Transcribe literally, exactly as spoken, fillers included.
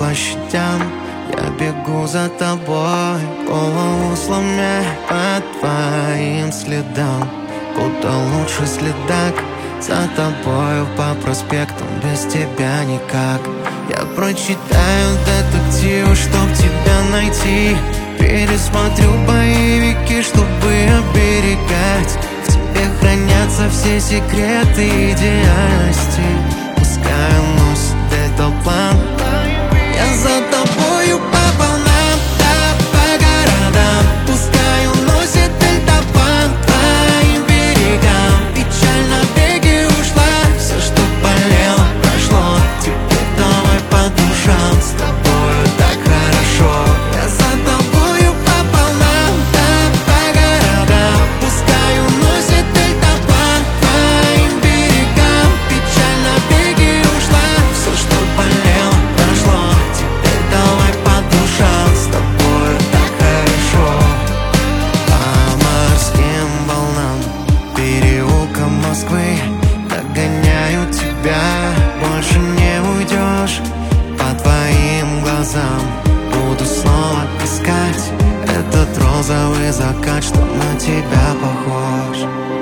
площадям. Я бегу за тобой, голову сломя по твоим следам. Куда лучше следак, за тобою по проспектам, без тебя никак. Я прочитаю детективы, чтоб тебя найти. Пересмотрю боевики, чтобы оберегать. В тебе хранятся все секреты идеальности. Пускай носит дельтаплан. Я за тобою по волнам, да, по городам. Пускай уносит дельтаплан к твоим берегам. Печально в беге ушла, все, что болело, прошло. Теперь давай по душам, с тобою так хорошо. Я за тобою по волнам, да, по городам. Пускай уносит дельтаплан к твоим берегам. Печально в беге ушла, все, что болело, прошло. Теперь давай по душам, с тобою так хорошо. По морским волнам, переулкам Москвы догоняю тебя, больше не уйдешь. По твоим глазам буду снова искать этот розовый закат, что на тебя похож.